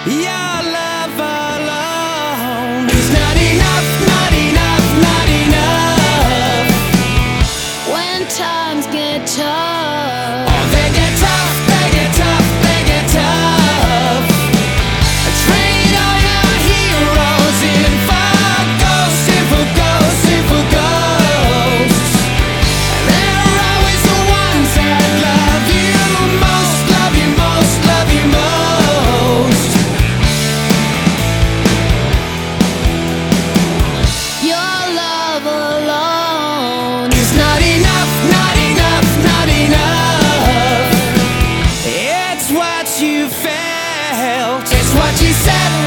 Your love alone is not enough, not enough, not enough. When times get tough, Oh, they get tough, they get tough, they get tough. Trade all your heroes in for ghosts, in for ghosts, in for ghosts. They're always the ones that love you most, love you most, love you most. your love alone It's not enough, not enough, not enough. It's what you felt, it's what you said.